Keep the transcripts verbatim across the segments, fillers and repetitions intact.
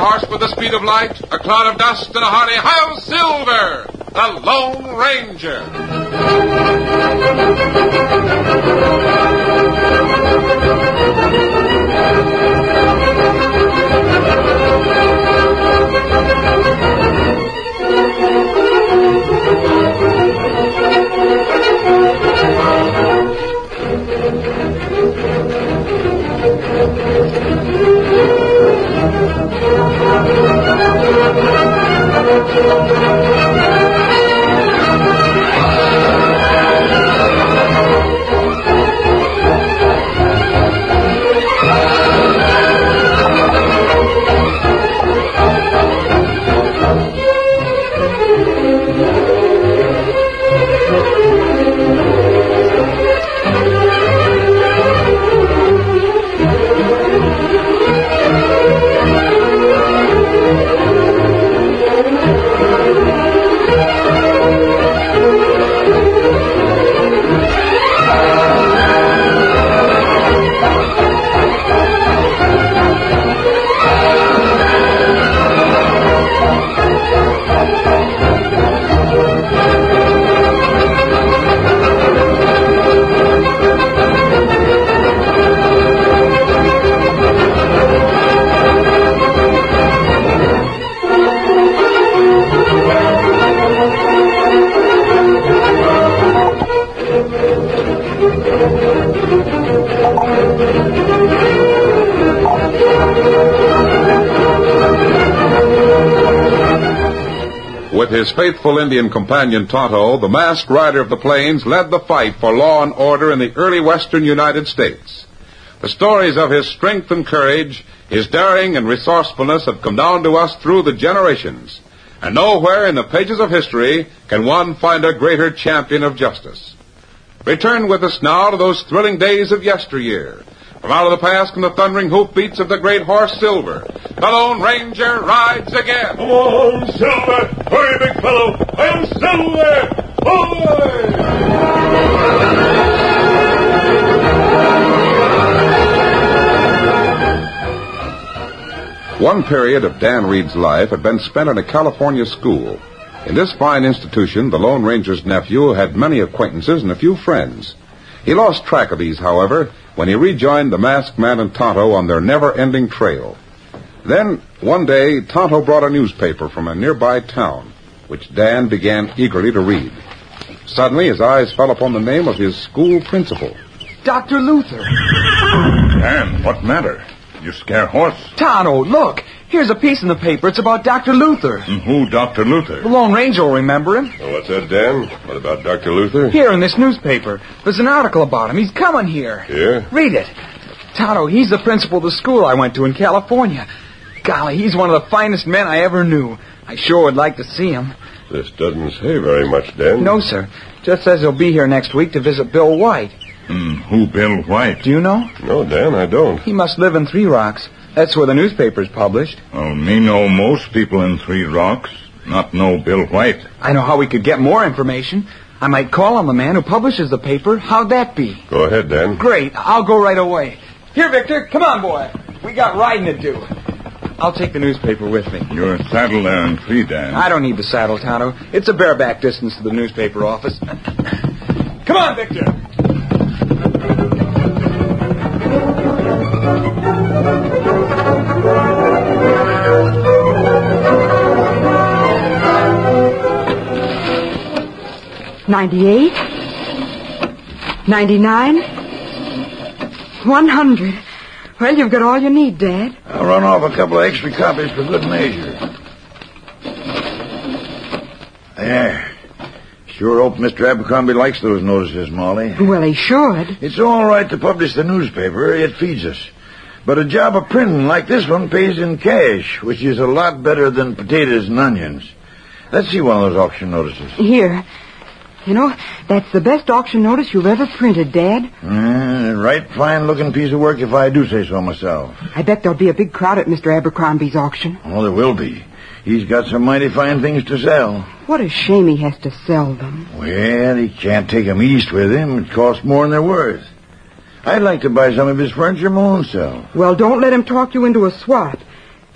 horse with the speed of light, a cloud of dust, and a hearty "Hi-Yo Silver!" The Lone Ranger. With his faithful Indian companion Tonto, the masked rider of the plains led the fight for law and order in the early western United States. The stories of his strength and courage, his daring and resourcefulness have come down to us through the generations. And nowhere in the pages of history can one find a greater champion of justice. Return with us now to those thrilling days of yesteryear. From out of the past come the thundering hoofbeats of the great horse Silver. The Lone Ranger rides again. Come on, Silver! Hurry, big fellow! I'm Silver! Boy! One period of Dan Reed's life had been spent in a California school. In this fine institution, the Lone Ranger's nephew had many acquaintances and a few friends. He lost track of these, however, when he rejoined the Masked Man and Tonto on their never-ending trail. Then, one day, Tonto brought a newspaper from a nearby town, which Dan began eagerly to read. Suddenly, his eyes fell upon the name of his school principal. Doctor Luther. Dan, what matter? You scare horse? Tonto, look. Here's a piece in the paper. It's about Doctor Luther. And who, Doctor Luther? The Lone Ranger will remember him. Well, what's that, Dan? What about Doctor Luther? Here in this newspaper. There's an article about him. He's coming here. Here? Read it. Tonto, he's the principal of the school I went to in California. Golly, he's one of the finest men I ever knew. I sure would like to see him. This doesn't say very much, Dan. No, sir. Just says he'll be here next week to visit Bill White. Hmm, who, Bill White? Do you know? No, Dan, I don't. He must live in Three Rocks. That's where the newspaper's published. Well, me know most people in Three Rocks. Not know Bill White. I know how we could get more information. I might call on the man who publishes the paper. How'd that be? Go ahead, Dan. Great. I'll go right away. Here, Victor. Come on, boy. We got riding to do. I'll take the newspaper with me. You're saddled there and free, Dan. I don't need the saddle, Tonto. It's a bareback distance to the newspaper office. Come on, Victor. Ninety-eight, ninety-nine, one hundred. Well, you've got all you need, Dad. I'll run off a couple of extra copies for good measure. There. Sure hope Mister Abercrombie likes those notices, Molly. Well, he should. It's all right to publish the newspaper. It feeds us. But a job of printing like this one pays in cash, which is a lot better than potatoes and onions. Let's see one of those auction notices. Here. You know, that's the best auction notice you've ever printed, Dad. Uh, right fine-looking piece of work if I do say so myself. I bet there'll be a big crowd at Mister Abercrombie's auction. Oh, there will be. He's got some mighty fine things to sell. What a shame he has to sell them. Well, he can't take them east with him. It costs more than they're worth. I'd like to buy some of his furniture my own self. Well, don't let him talk you into a swap.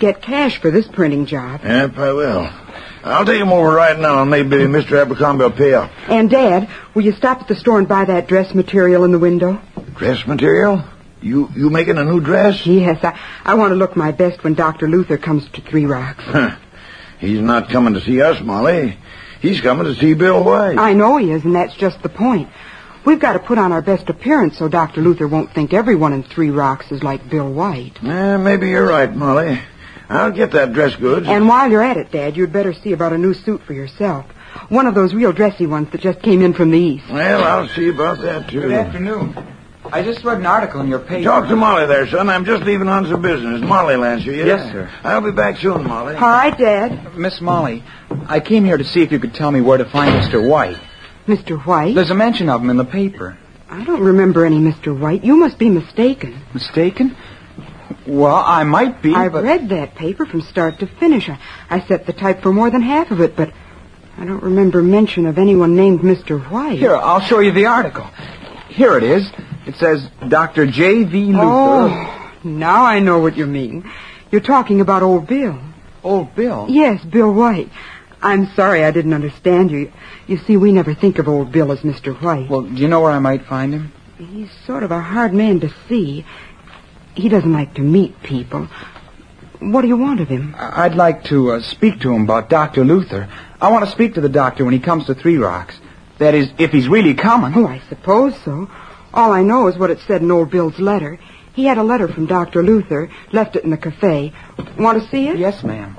get cash for this printing job. Yep, I will. I'll take him over right now, and maybe Mister Abercrombie will pay up. And, Dad, will you stop at the store and buy that dress material in the window? Dress material? You you making a new dress? Yes, I, I want to look my best when Doctor Luther comes to Three Rocks. He's not coming to see us, Molly. He's coming to see Bill White. I know he is, and that's just the point. We've got to put on our best appearance so Doctor Luther won't think everyone in Three Rocks is like Bill White. Eh, maybe you're right, Molly. I'll get that dress goods. And while you're at it, Dad, you'd better see about a new suit for yourself. One of those real dressy ones that just came in from the East. Well, I'll see about that, too. Good afternoon. I just read an article in your paper. Talk to Molly there, son. I'm just leaving on some business. Molly will answer you. Yes, sir. I'll be back soon, Molly. All right, Dad. Miss Molly, I came here to see if you could tell me where to find Mister White. Mister White? There's a mention of him in the paper. I don't remember any Mister White. You must be mistaken. Mistaken? Well, I might be, I've but... read that paper from start to finish. I, I set the type for more than half of it, but I don't remember mention of anyone named Mister White. Here, I'll show you the article. Here it is. It says Doctor J V. Luther. Oh, now I know what you mean. You're talking about old Bill. Old Bill? Yes, Bill White. I'm sorry I didn't understand you. You see, we never think of old Bill as Mister White. Well, do you know where I might find him? He's sort of a hard man to see. He doesn't like to meet people. What do you want of him? I'd like to uh, speak to him about Doctor Luther. I want to speak to the doctor when he comes to Three Rocks. That is, if he's really coming. Oh, I suppose so. All I know is what it said in old Bill's letter. He had a letter from Doctor Luther, left it in the cafe. Want to see it? Yes, ma'am.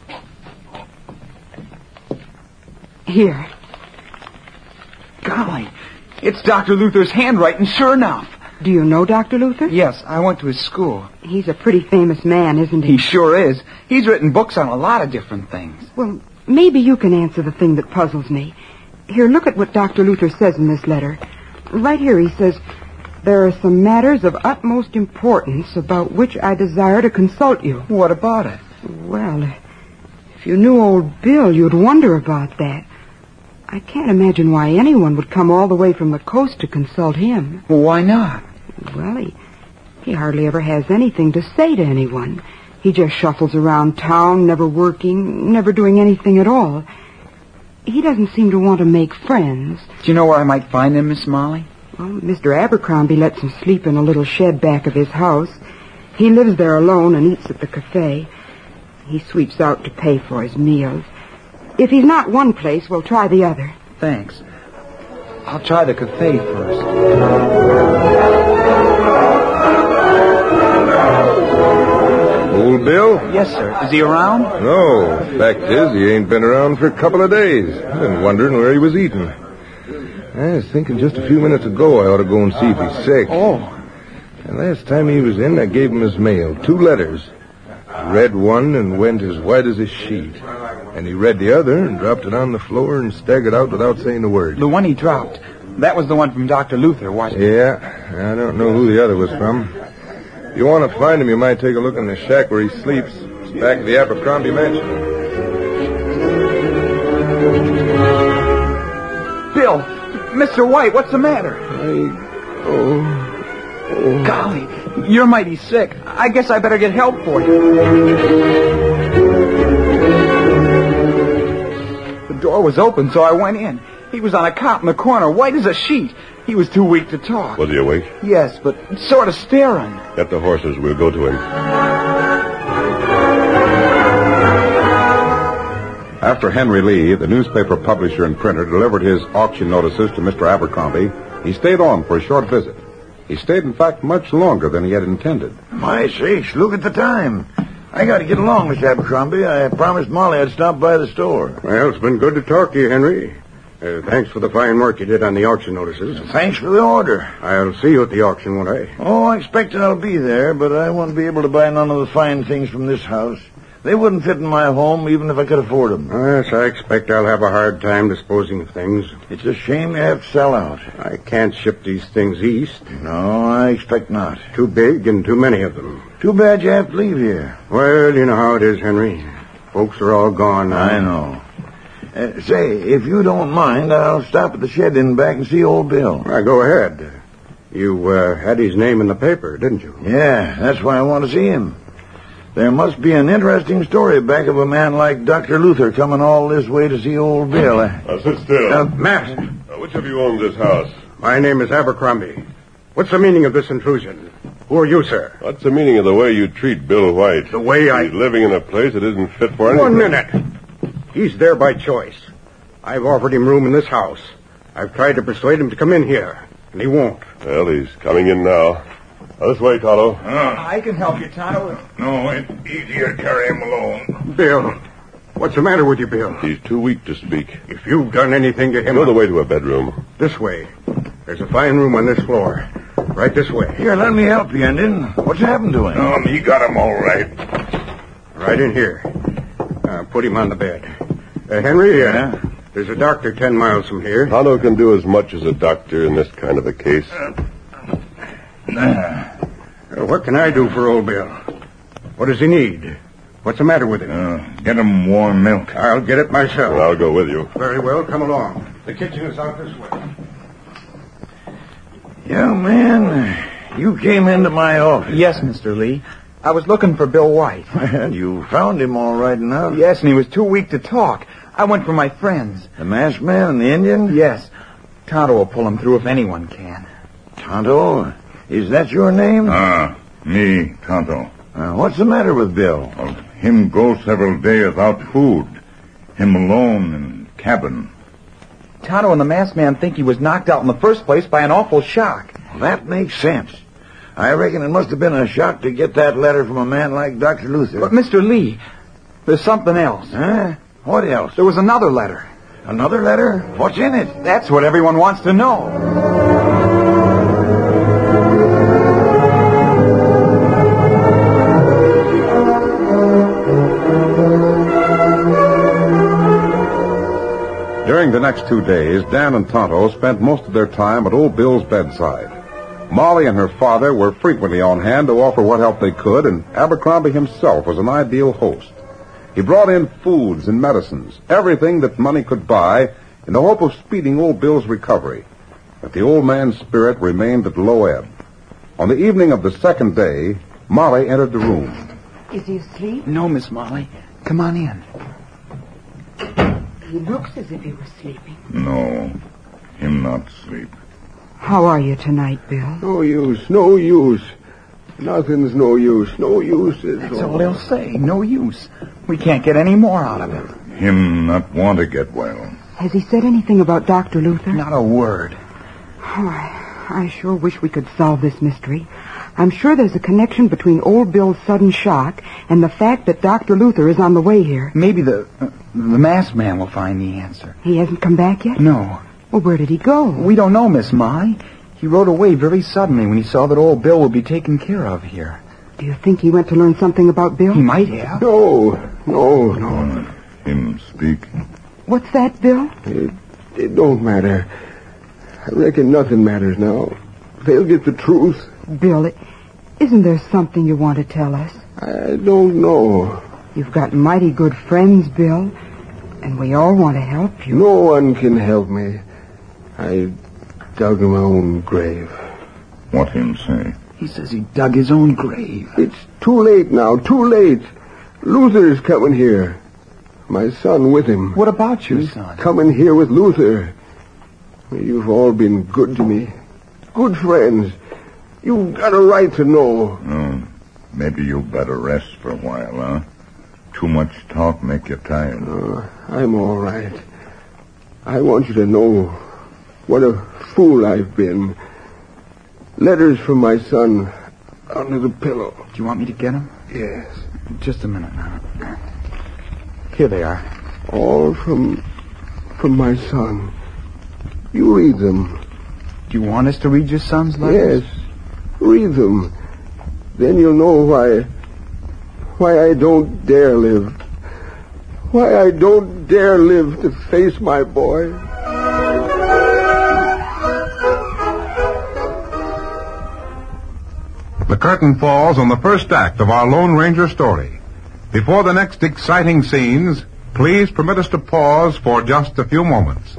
Here. Golly, it's Doctor Luther's handwriting, sure enough. Do you know Doctor Luther? Yes, I went to his school. He's a pretty famous man, isn't he? He sure is. He's written books on a lot of different things. Well, maybe you can answer the thing that puzzles me. Here, look at what Doctor Luther says in this letter. Right here he says, there are some matters of utmost importance about which I desire to consult you. What about it? Well, if you knew old Bill, you'd wonder about that. I can't imagine why anyone would come all the way from the coast to consult him. Well, why not? Well, he, he hardly ever has anything to say to anyone. He just shuffles around town, never working, never doing anything at all. He doesn't seem to want to make friends. Do you know where I might find him, Miss Molly? Well, Mister Abercrombie lets him sleep in a little shed back of his house. He lives there alone and eats at the cafe. He sweeps out to pay for his meals. If he's not one place, we'll try the other. Thanks. I'll try the cafe first. Old Bill? Yes, sir. Is he around? No. Fact is, he ain't been around for a couple of days. I've been wondering where he was eating. I was thinking just a few minutes ago I ought to go and see if he's sick. Oh. And last time he was in, I gave him his mail. Two letters. He read one and went as white as a sheet. And he read the other and dropped it on the floor and staggered out without saying a word. The one he dropped. That was the one from Doctor Luther, wasn't it? Yeah. I don't know who the other was from. If you want to find him, you might take a look in the shack where he sleeps. It's back at the Abercrombie mansion. Bill! Mister White, what's the matter? I... Oh... oh. Golly, you're mighty sick. I guess I better get help for you. The door was open, so I went in. He was on a cot in the corner, white as a sheet. He was too weak to talk. Was he awake? Yes, but sort of staring. Get the horses. We'll go to him. After Henry Lee, the newspaper publisher and printer, delivered his auction notices to Mister Abercrombie, he stayed on for a short visit. He stayed, in fact, much longer than he had intended. My sakes, look at the time. I got to get along, Miss Abercrombie. I promised Molly I'd stop by the store. Well, it's been good to talk to you, Henry. Uh, thanks for the fine work you did on the auction notices. Thanks for the order. I'll see you at the auction, won't I? Oh, I expect I'll be there, but I won't be able to buy none of the fine things from this house. They wouldn't fit in my home even if I could afford them. Yes, I expect I'll have a hard time disposing of things. It's a shame you have to sell out. I can't ship these things east. No, I expect not. Too big and too many of them. Too bad you have to leave here. Well, you know how it is, Henry. Folks are all gone now. I know. Uh, say, if you don't mind, I'll stop at the shed in back and see old Bill. Well, go ahead. You uh, had his name in the paper, didn't you? Yeah, that's why I want to see him. There must be an interesting story back of a man like Doctor Luther coming all this way to see old Bill. Eh? Now, sit still. Uh, Matt, Now, which of you owns this house? my name is Abercrombie. What's the meaning of this intrusion? Who are you, sir? What's the meaning of the way you treat Bill White? The way I... He's living in a place that isn't fit for anything. One minute. He's there by choice. I've offered him room in this house. I've tried to persuade him to come in here, and he won't. Well, he's coming in now. Now, this way, Tonto. I can help you, Tonto. No, it's easier to carry him alone. Bill, what's the matter with you, Bill? He's too weak to speak. If you've done anything to him... Go the way to a bedroom. This way. There's a fine room on this floor. Right this way. Here, let me help you, Indian. What's happened to him? Um, he got him all right. Right in here. Uh, put him on the bed. Uh, Henry, uh, Yeah? there's a doctor ten miles from here. Tonto can do as much as a doctor in this kind of a case. Uh, what can I do for old Bill? What does he need? What's the matter with him? Uh, get him warm milk. I'll get it myself. Well, I'll go with you. Very well, come along. The kitchen is out this way. Young man, you came into my office. Yes, Mister Lee. I was looking for Bill White. Well, you found him all right enough. Yes, and he was too weak to talk. I went for my friends. The masked man and the Indian? Yes. Tonto will pull him through if anyone can. Tonto, is that your name? Ah, me, Tonto. Uh, what's the matter with Bill? Well, him go several days without food. Him alone in cabin. Tonto and the masked man think he was knocked out in the first place by an awful shock. Well, that makes sense. I reckon it must have been a shock to get that letter from a man like Doctor Luther. But, Mister Lee, there's something else. Huh? What else? There was another letter. Another letter? What's in it? That's what everyone wants to know. During the next two days, Dan and Tonto spent most of their time at old Bill's bedside. Molly and her father were frequently on hand to offer what help they could, and Abercrombie himself was an ideal host. He brought in foods and medicines, everything that money could buy, in the hope of speeding old Bill's recovery. But the old man's spirit remained at low ebb. On the evening of the second day, Molly entered the room. Is he asleep? No, Miss Molly. Come on in. He looks as if he was sleeping. No, him not sleep. How are you tonight, Bill? No use, no use. Nothing's no use, no use is That's all he'll say. No use. We can't get any more out of him. Him not want to get well. Has he said anything about Doctor Luther? Not a word. Oh, I, I sure wish we could solve this mystery. I'm sure there's a connection between old Bill's sudden shock and the fact that Doctor Luther is on the way here. Maybe the uh, the masked man will find the answer. He hasn't come back yet? No. Well, where did he go? We don't know, Miss Molly. He rode away very suddenly when he saw that old Bill would be taken care of here. Do you think he went to learn something about Bill? He might have. No, no, no. Him speak. What's that, Bill? It, it don't matter. I reckon nothing matters now. They'll get the truth. Bill, isn't there something you want to tell us? I don't know. You've got mighty good friends, Bill, and we all want to help you. No one can help me. I dug my own grave. What him say? He says he dug his own grave. It's too late now, too late. Luther's coming here. My son with him. What about your son? Coming here with Luther. You've all been good to me. Good friends. You've got a right to know. Oh, maybe you better rest for a while, huh? Too much talk make you tired. Uh, I'm all right. I want you to know what a fool I've been. Letters from my son under the pillow. Do you want me to get them? Yes. Just a minute now. Here they are. All from from my son. You read them. Do you want us to read your son's letters? Yes. Read them. Then you'll know why why I don't dare live. Why I don't dare live to face my boy. The curtain falls on the first act of our Lone Ranger story. Before the next exciting scenes, please permit us to pause for just a few moments.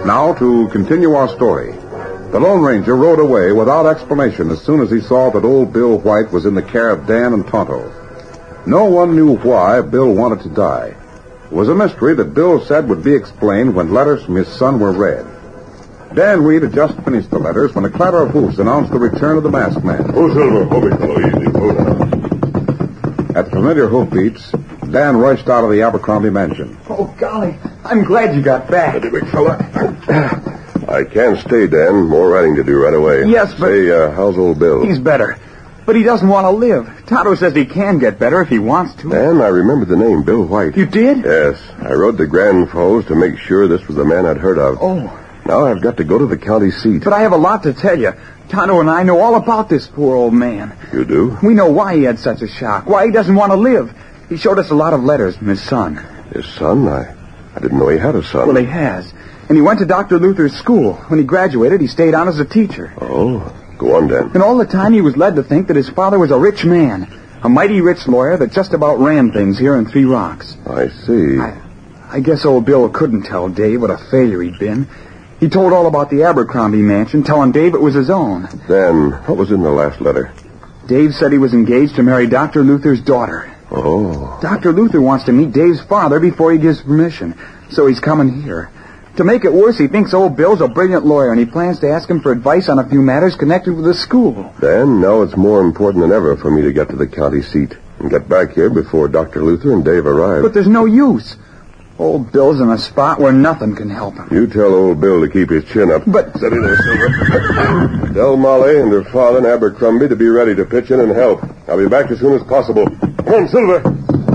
Now, to continue our story. The Lone Ranger rode away without explanation as soon as he saw that old Bill White was in the care of Dan and Tonto. No one knew why Bill wanted to die. It was a mystery that Bill said would be explained when letters from his son were read. Dan Reed had just finished the letters when a clatter of hoofs announced the return of the masked man. Oh, Silver, oh, big fellow, easy, hold on. At familiar hoofbeats, Dan rushed out of the Abercrombie mansion. Oh, golly, I'm glad you got back. Steady, big fella. I can't stay, Dan. More writing to do right away. Yes, but... Say, uh, how's old Bill? He's better. But he doesn't want to live. Tonto says he can get better if he wants to. Dan, I remember the name, Bill White. You did? Yes. I rode to Grand Falls to make sure this was the man I'd heard of. Oh. Now I've got to go to the county seat. But I have a lot to tell you. Tonto and I know all about this poor old man. You do? We know why he had such a shock, why he doesn't want to live. He showed us a lot of letters from his son. His son? I, I didn't know he had a son. Well, he has. And he went to Doctor Luther's school. When he graduated, he stayed on as a teacher. Oh, go on, Dan. And all the time he was led to think that his father was a rich man, a mighty rich lawyer that just about ran things here in Three Rocks. I see. I, I guess old Bill couldn't tell Dave what a failure he'd been. He told all about the Abercrombie mansion, telling Dave it was his own. Dan, what was in the last letter? Dave said he was engaged to marry Doctor Luther's daughter. Oh. Doctor Luther wants to meet Dave's father before he gives permission, so he's coming here. To make it worse, he thinks old Bill's a brilliant lawyer, and he plans to ask him for advice on a few matters connected with the school. Dan, now it's more important than ever for me to get to the county seat and get back here before Doctor Luther and Dave arrive. But there's no use. Old Bill's in a spot where nothing can help him. You tell old Bill to keep his chin up. But... Steady there, Silver. Tell Molly and her father and Abercrombie to be ready to pitch in and help. I'll be back as soon as possible. Come on, Silver.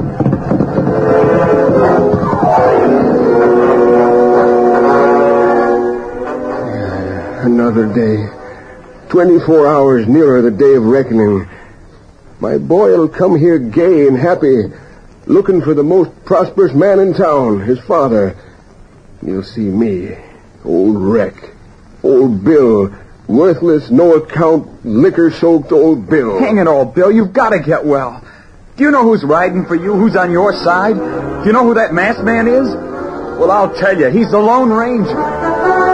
Another day. Twenty-four hours nearer the day of reckoning. My boy'll come here gay and happy, looking for the most prosperous man in town, his father. You'll see me, old wreck, old Bill, worthless, no-account, liquor-soaked old Bill. Hang it all, Bill, you've got to get well. Do you know who's riding for you, who's on your side? Do you know who that masked man is? Well, I'll tell you, he's the Lone Ranger.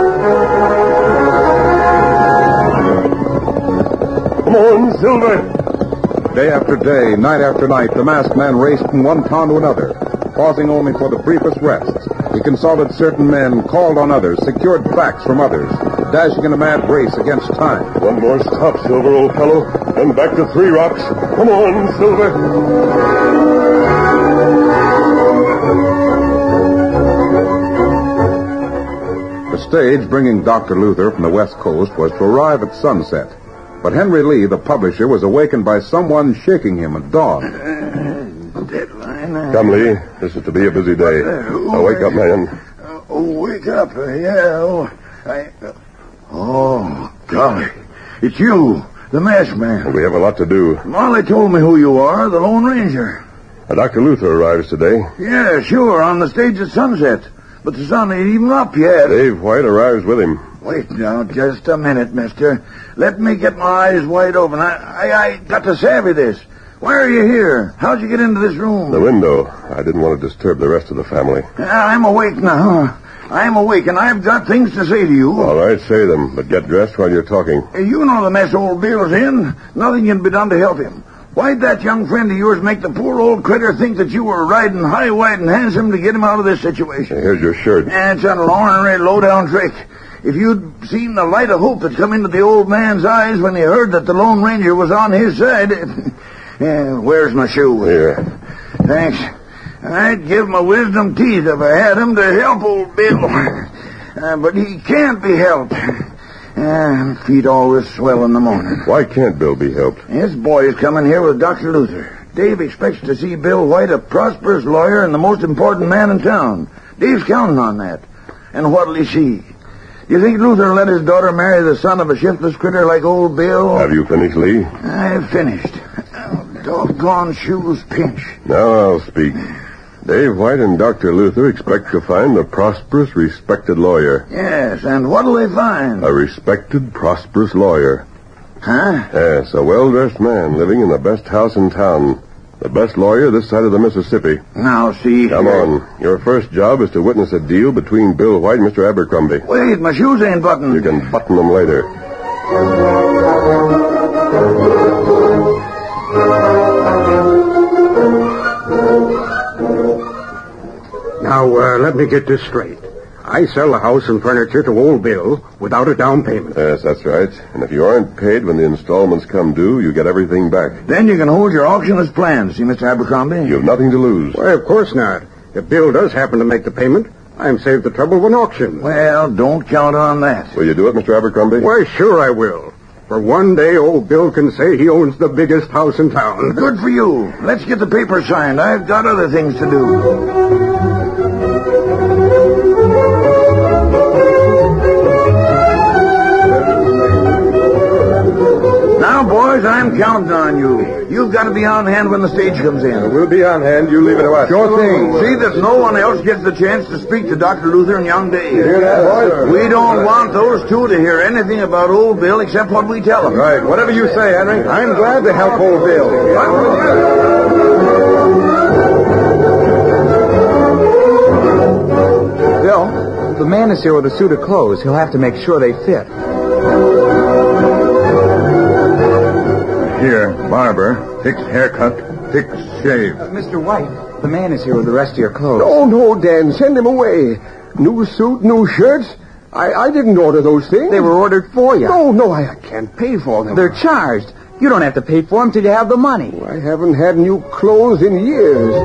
Come on, Silver. Day after day, night after night, the masked man raced from one town to another, pausing only for the briefest rests. He consulted certain men, called on others, secured facts from others, dashing in a mad race against time. One more stop, Silver, old fellow, and back to Three Rocks. Come on, Silver. The stage bringing Doctor Luther from the West Coast was to arrive at sunset. But Henry Lee, the publisher, was awakened by someone shaking him at dawn. Deadline. Come, Lee. This is to be a busy day. Now, wake up, man. Uh, oh, wake up. Uh, yeah. Oh, I, uh, oh, golly. It's you, the masked man. We have a lot to do. Molly told me who you are, the Lone Ranger. Uh, Doctor Luther arrives today. Yeah, sure, on the stage at sunset. But the sun ain't even up yet. Dave White arrives with him. Wait now, just a minute, mister. Let me get my eyes wide open. I, I, I got to savvy this. Why are you here? How'd you get into this room? The window. I didn't want to disturb the rest of the family. I'm awake now. I'm awake, and I've got things to say to you. All right, say them, but get dressed while you're talking. You know the mess old Bill's in. Nothing can be done to help him. Why'd that young friend of yours make the poor old critter think that you were riding high, wide, and handsome to get him out of this situation? Here's your shirt. That's an ornery, low-down trick. If you'd seen the light of hope that come into the old man's eyes when he heard that the Lone Ranger was on his side... uh, where's my shoe? Here. Thanks. I'd give my wisdom teeth if I had him to help old Bill. Uh, but he can't be helped. Uh, feet always swell in the morning. Why can't Bill be helped? This boy is coming here with Doctor Luther. Dave expects to see Bill White, a prosperous lawyer and the most important man in town. Dave's counting on that. And what'll he see? You think Luther let his daughter marry the son of a shiftless critter like old Bill? Have you finished, Lee? I've finished. Oh, doggone shoes pinch. Now I'll speak. Dave White and Doctor Luther expect to find a prosperous, respected lawyer. Yes, and what'll they find? A respected, prosperous lawyer. Huh? Yes, a well-dressed man living in the best house in town. The best lawyer this side of the Mississippi. Now, see... Come on. Your first job is to witness a deal between Bill White and Mister Abercrombie. Wait, my shoes ain't buttoned. You can button them later. Now, uh, let me get this straight. I sell the house and furniture to old Bill without a down payment. Yes, that's right. And if you aren't paid when the installments come due, you get everything back. Then you can hold your auction as planned, see, Mister Abercrombie? You have nothing to lose. Why, of course not. If Bill does happen to make the payment, I'm saved the trouble of an auction. Well, don't count on that. Will you do it, Mister Abercrombie? Why, sure I will. For one day, old Bill can say he owns the biggest house in town. Good for you. Let's get the paper signed. I've got other things to do. Now, boys, I'm counting on you. You've got to be on hand when the stage comes in. We'll be on hand. You leave it to us. Sure thing. See that no one else gets the chance to speak to Doctor Luther and young Dave. You hear that, boys? We don't want those two to hear anything about old Bill except what we tell them. Right. Whatever you say, Henry. I'm glad to help old Bill. Bill, the man is here with a suit of clothes. He'll have to make sure they fit. Here, barber. Fix haircut, fix shave. Uh, Mister White, the man is here with the rest of your clothes. Oh, no, Dan. Send him away. New suit, new shirts. I, I didn't order those things. They were ordered for you. No, no, I, I can't pay for them. They're charged. You don't have to pay for them till you have the money. I haven't had new clothes in years.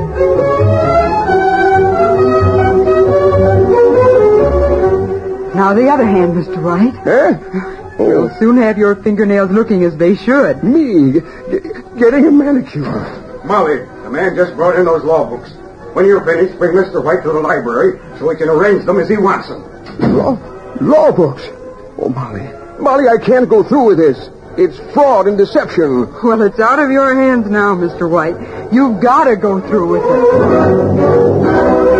Now the other hand, Mister White. Eh? You'll soon have your fingernails looking as they should. Me? G- getting a manicure. Molly, the man just brought in those law books. When you're finished, bring Mister White to the library so he can arrange them as he wants them. Law, law books? Oh, Molly. Molly, I can't go through with this. It's fraud and deception. Well, it's out of your hands now, Mister White. You've got to go through with it.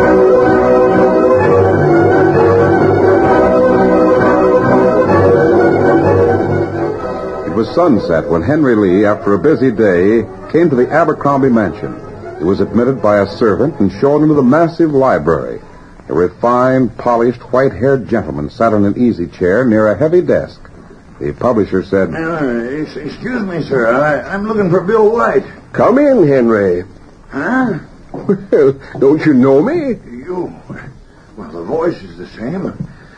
It was sunset when Henry Lee, after a busy day, came to the Abercrombie mansion. He was admitted by a servant and shown into the massive library. A refined, polished, white-haired gentleman sat in an easy chair near a heavy desk. The publisher said, Uh, excuse me, sir. I, I'm looking for Bill White. Come in, Henry. Huh? Well, don't you know me? You? Well, the voice is the same.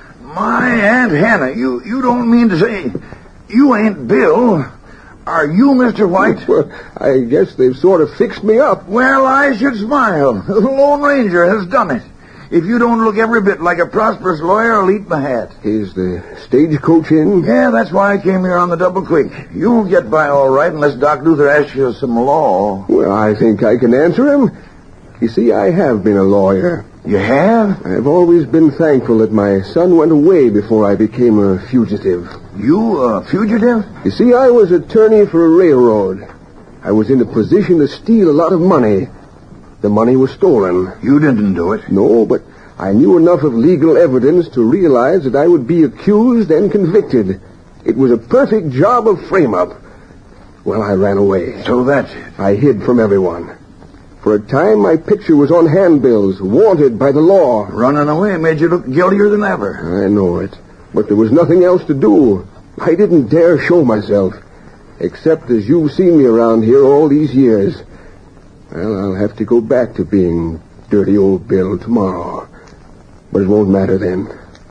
My Aunt Hannah, you, you don't mean to say you ain't Bill. Are you Mister White? Well, I guess they've sort of fixed me up. Well, I should smile. The Lone Ranger has done it. If you don't look every bit like a prosperous lawyer, I'll eat my hat. Is the stagecoach in? Yeah, that's why I came here on the double quick. You'll get by all right unless Doc Luther asks you some law. Well, I think I can answer him. You see, I have been a lawyer. You have? I've always been thankful that my son went away before I became a fugitive. You a fugitive? You see, I was attorney for a railroad. I was in a position to steal a lot of money. The money was stolen. You didn't do it? No, but I knew enough of legal evidence to realize that I would be accused and convicted. It was a perfect job of frame-up. Well, I ran away. So that's it. I hid from everyone. For a time, my picture was on handbills, wanted by the law. Running away made you look guiltier than ever. I know it. But there was nothing else to do. I didn't dare show myself. Except as you've seen me around here all these years. Well, I'll have to go back to being dirty old Bill tomorrow. But it won't matter then.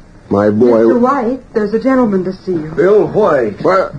My boy... Mister White, there's a gentleman to see you. Bill White. What?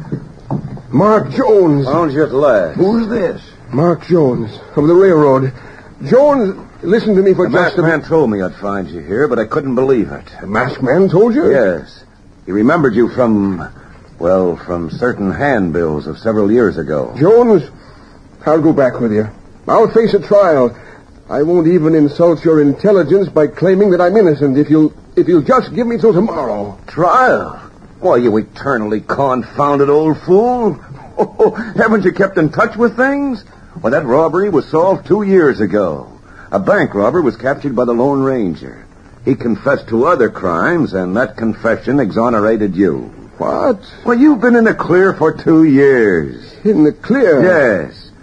Mark Jones. Found you at last. Who's this? Mark Jones, of the railroad. Jones, listen to me for the just masked a... man told me I'd find you here, but I couldn't believe it. The masked man told you? Yes. He remembered you from, well, from certain handbills of several years ago. Jones, I'll go back with you. I'll face a trial. I won't even insult your intelligence by claiming that I'm innocent if you'll if you'll just give me till tomorrow. Trial? Why, you eternally confounded old fool. Oh, haven't you kept in touch with things? Well, that robbery was solved two years ago. A bank robber was captured by the Lone Ranger. He confessed to other crimes, and that confession exonerated you. What? Well, you've been in the clear for two years. In the clear? Yes.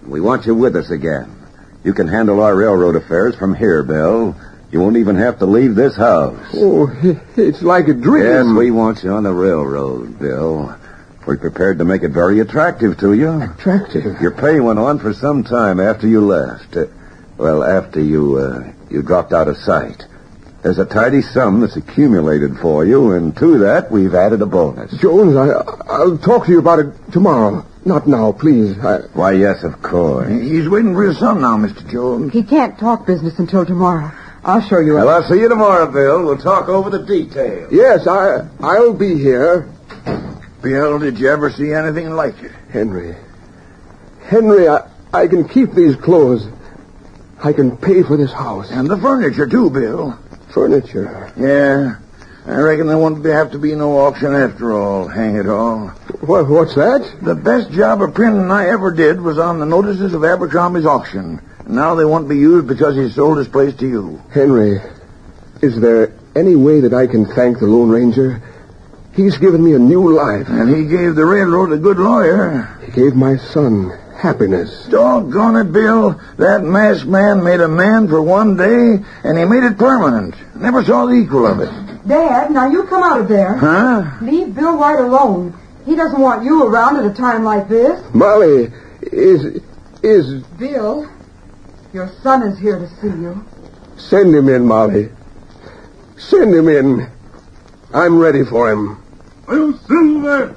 We want you with us again. You can handle our railroad affairs from here, Bill. You won't even have to leave this house. Oh, it's like a dream. Yes, we want you on the railroad, Bill. We're prepared to make it very attractive to you. Attractive? Your pay went on for some time after you left. Uh, well, after you, uh, you dropped out of sight. There's a tidy sum that's accumulated for you, and to that, we've added a bonus. Jones, I, I'll talk to you about it tomorrow. Not now, please. I... Why, yes, of course. He's waiting for his son now, Mister Jones. He can't talk business until tomorrow. I'll show you. Well, I'll see you tomorrow, Bill. We'll talk over the details. Yes, I, I'll be here. Bill, did you ever see anything like it? Henry. Henry, I, I can keep these clothes. I can pay for this house. And the furniture, too, Bill. Furniture? Yeah. I reckon there won't have to be no auction after all, hang it all. What, what's that? The best job of printing I ever did was on the notices of Abercrombie's auction. Now they won't be used because he sold his place to you. Henry, is there any way that I can thank the Lone Ranger? He's given me a new life. And he gave the railroad a good lawyer. He gave my son happiness. Doggone it, Bill. That masked man made a man for one day, and he made it permanent. Never saw the equal of it. Dad, now you come out of there. Huh? Leave Bill White alone. He doesn't want you around at a time like this. Molly, is... is... Bill, your son is here to see you. Send him in, Molly. Send him in. I'm ready for him. I'll Silver!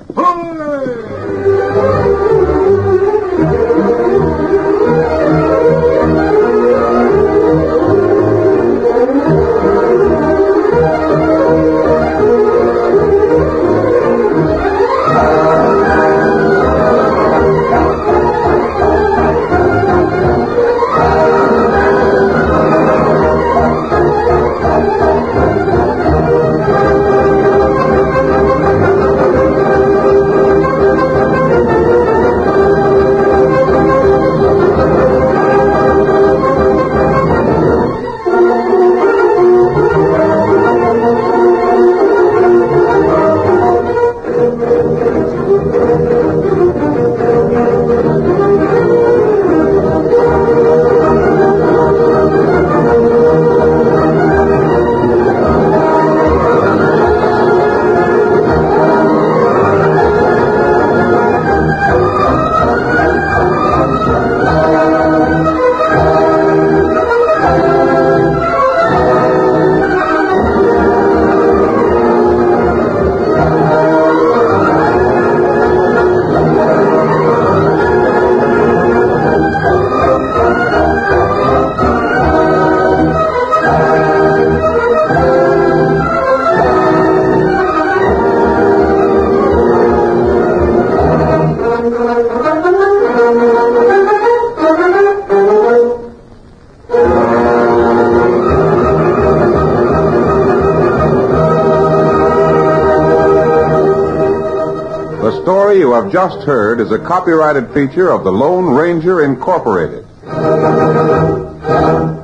The story you have just heard is a copyrighted feature of the Lone Ranger Incorporated.